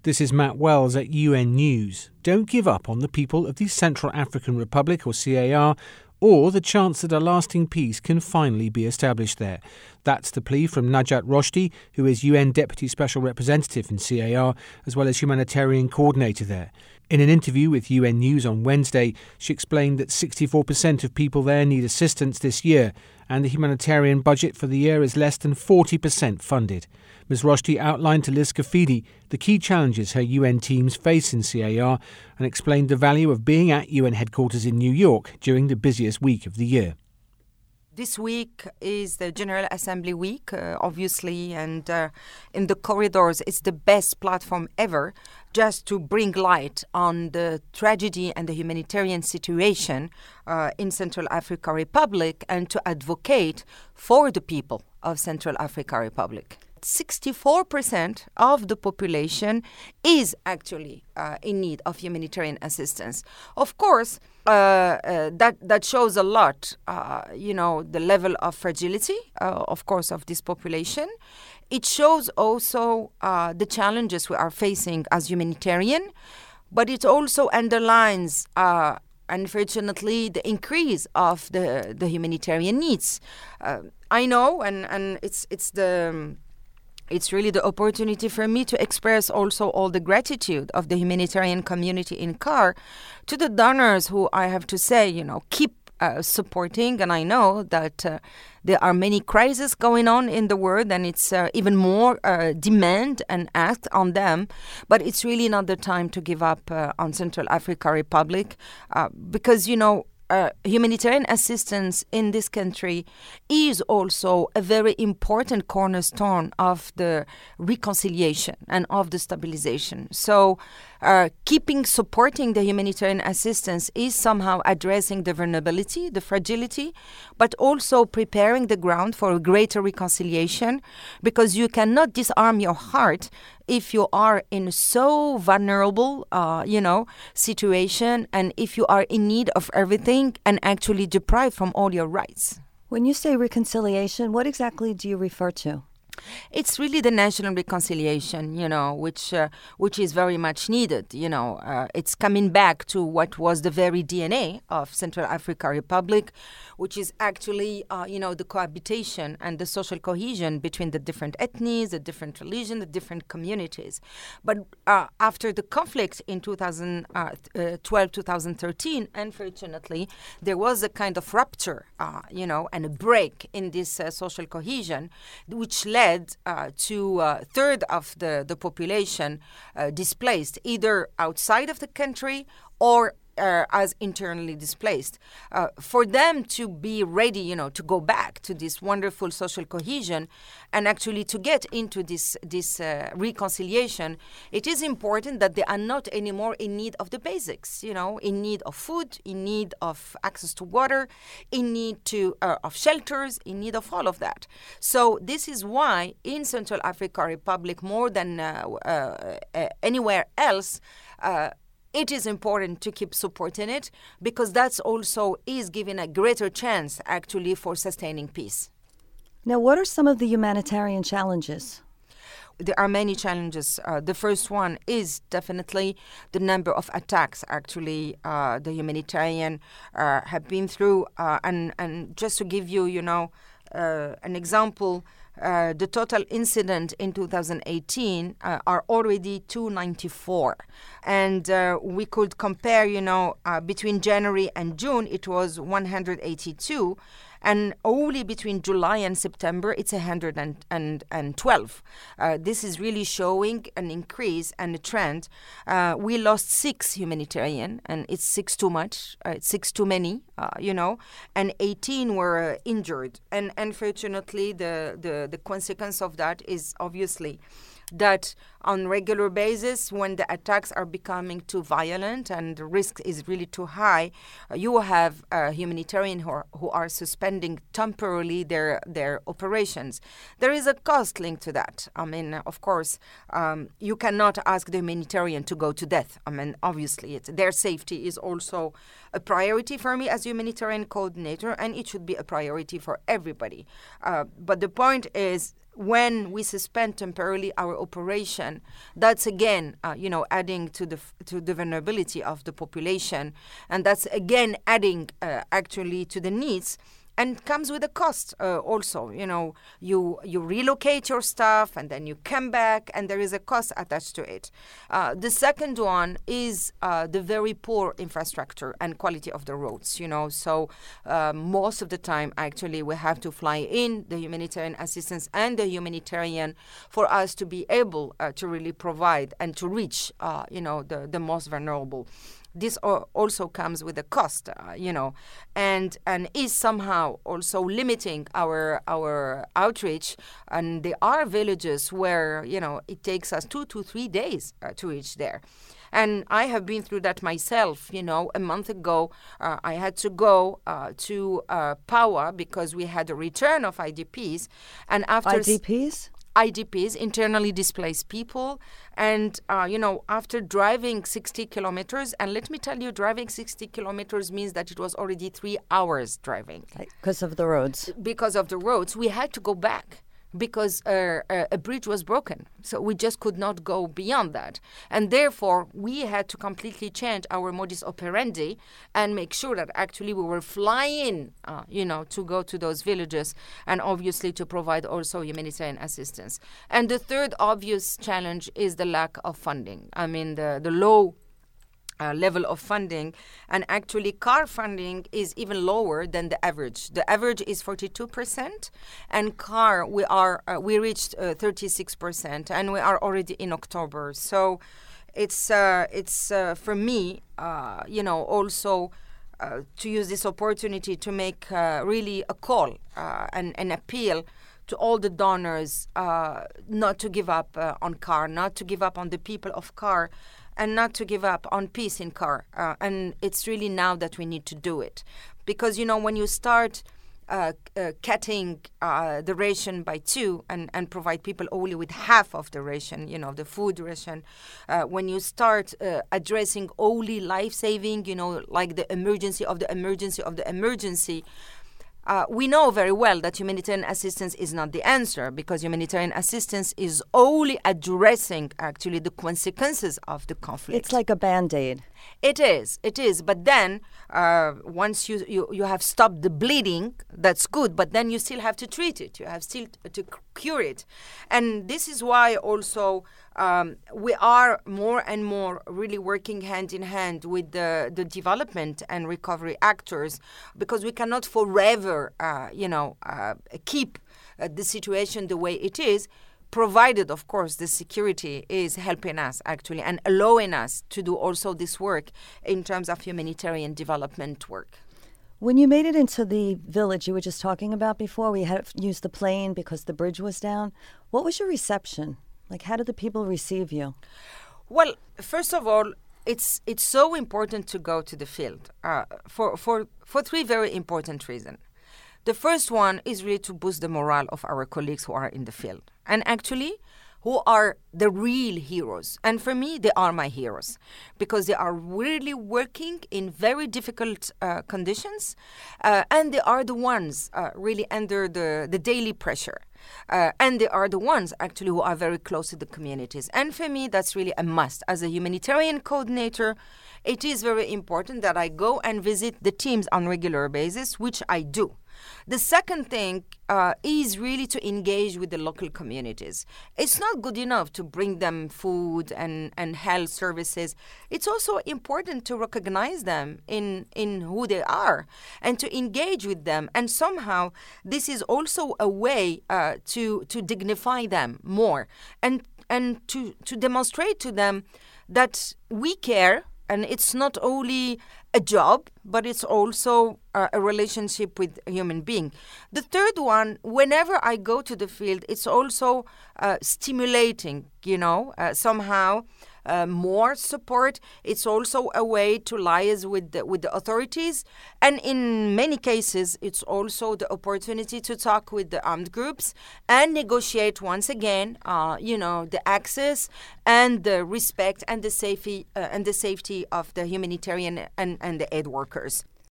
This is Matt Wells at UN News. Don't give up on the people of the Central African Republic, or CAR, or the chance that a lasting peace can finally be established there. That's the plea from Najat Roshdi, who is UN Deputy Special Representative in CAR, as well as humanitarian coordinator there. In an interview with UN News on Wednesday, she explained that 64% of people there need assistance this year, and the humanitarian budget for the year is less than 40% funded. Ms. Roshdi outlined to Liz Kafidi the key challenges her UN teams face in CAR and explained the value of being at UN headquarters in New York during the busiest week of the year. This week is the General Assembly week, obviously, and in the corridors, it's the best platform ever just to bring light on the tragedy and the humanitarian situation in Central Africa Republic and to advocate for the people of Central Africa Republic. 64% of the population is actually in need of humanitarian assistance. Of course, that shows a lot, the level of fragility, of course, of this population. It shows also the challenges we are facing as humanitarian, but it also underlines unfortunately, the increase of the humanitarian needs. I know, and it's really the opportunity for me to express also all the gratitude of the humanitarian community in CAR to the donors who, I have to say, keep supporting. And I know that there are many crises going on in the world, and it's even more demand and ask on them. But it's really not the time to give up on Central Africa Republic because, humanitarian assistance in this country is also a very important cornerstone of the reconciliation and of the stabilization. So supporting the humanitarian assistance is somehow addressing the vulnerability, the fragility, but also preparing the ground for a greater reconciliation, because you cannot disarm your heart if you are in so vulnerable, situation, and if you are in need of everything and actually deprived from all your rights. When you say reconciliation, what exactly do you refer to? It's really the national reconciliation, which is very much needed. It's coming back to what was the very DNA of Central Africa Republic, which is actually, the cohabitation and the social cohesion between the different ethnies, the different religions, the different communities. But after the conflict in 2012, 2013, unfortunately, there was a kind of rupture, and a break in this social cohesion, which led to a third of the population displaced, either outside of the country or as internally displaced. For them to be ready, to go back to this wonderful social cohesion and actually to get into this reconciliation, it is important that they are not anymore in need of the basics, in need of food, in need of access to water, in need of shelters, in need of all of that. So this is why in Central Africa Republic, more than anywhere else, it is important to keep supporting it, because that's also is giving a greater chance actually for sustaining peace. Now, what are some of the humanitarian challenges? There are many challenges. The first one is definitely the number of attacks actually the humanitarian have been through. And just to give you, an example, the total incident in 2018 are already 294. And we could compare, between January and June, it was 182. And only between July and September, it's 112. This is really showing an increase and a trend. We lost 6 humanitarian, and it's 6 too much. It's 6 too many, and 18 were injured. And unfortunately, the consequence of that is obviously that on regular basis, when the attacks are becoming too violent and the risk is really too high, you have humanitarians who are suspending temporarily their operations. There is a cost linked to that. I mean, of course, you cannot ask the humanitarian to go to death. I mean, obviously, their safety is also a priority for me as humanitarian coordinator, and it should be a priority for everybody. But the point is, when we suspend temporarily our operation, that's again, adding to the vulnerability of the population, and that's again adding actually to the needs. And comes with a cost also. You relocate your staff and then you come back, and there is a cost attached to it. The second one is the very poor infrastructure and quality of the roads. So most of the time, actually, we have to fly in the humanitarian assistance and the humanitarian for us to be able to really provide and to reach, the most vulnerable. This also comes with a cost, and is somehow also limiting our outreach. And there are villages where, it takes us 2 to 3 days to reach there. And I have been through that myself. A month ago, I had to go to Pawa because we had a return of IDPs. And after IDPs, internally displaced people. And, after driving 60 kilometers, and let me tell you, driving 60 kilometers means that it was already 3 hours driving. Because of the roads. Because of the roads. We had to go back because a bridge was broken. So we just could not go beyond that. And therefore, we had to completely change our modus operandi and make sure that actually we were flying, to go to those villages and obviously to provide also humanitarian assistance. And the third obvious challenge is the lack of funding. I mean, the low level of funding, and actually CAR funding is even lower than the average. The average is 42%, and CAR we reached 36%, and we are already in October. So it's for me, also to use this opportunity to make really a call and an appeal to all the donors not to give up on CAR, not to give up on the people of CAR, and not to give up on peace in CAR. And it's really now that we need to do it. Because, when you start cutting the ration by 2 and provide people only with half of the ration, the food ration, when you start addressing only life-saving, like the emergency of the emergency of the emergency, we know very well that humanitarian assistance is not the answer, because humanitarian assistance is only addressing actually the consequences of the conflict. It's like a Band-Aid. It is. But then once you have stopped the bleeding, that's good, but then you still have to treat it. You have still to cure it. And this is why also we are more and more really working hand in hand with the development and recovery actors, because we cannot forever, keep the situation the way it is, provided, of course, the security is helping us actually and allowing us to do also this work in terms of humanitarian development work. When you made it into the village you were just talking about before, we had to use the plane because the bridge was down. What was your reception? Like, how did the people receive you? Well, first of all, it's so important to go to the field for 3 very important reasons. The first one is really to boost the morale of our colleagues who are in the field, and actually who are the real heroes. And for me, they are my heroes, because they are really working in very difficult conditions, and they are the ones really under the daily pressure. And they are the ones actually who are very close to the communities. And for me, that's really a must. As a humanitarian coordinator, it is very important that I go and visit the teams on a regular basis, which I do. The second thing is really to engage with the local communities. It's not good enough to bring them food and health services. It's also important to recognize them in who they are and to engage with them. And somehow this is also a way to dignify them more and to demonstrate to them that we care. And it's not only a job, but it's also a relationship with a human being. The third one, whenever I go to the field, it's also stimulating, somehow more support. It's also a way to liaise with the authorities. And in many cases, it's also the opportunity to talk with the armed groups and negotiate once again, the access and the respect and the safety of the humanitarian and the aid workers.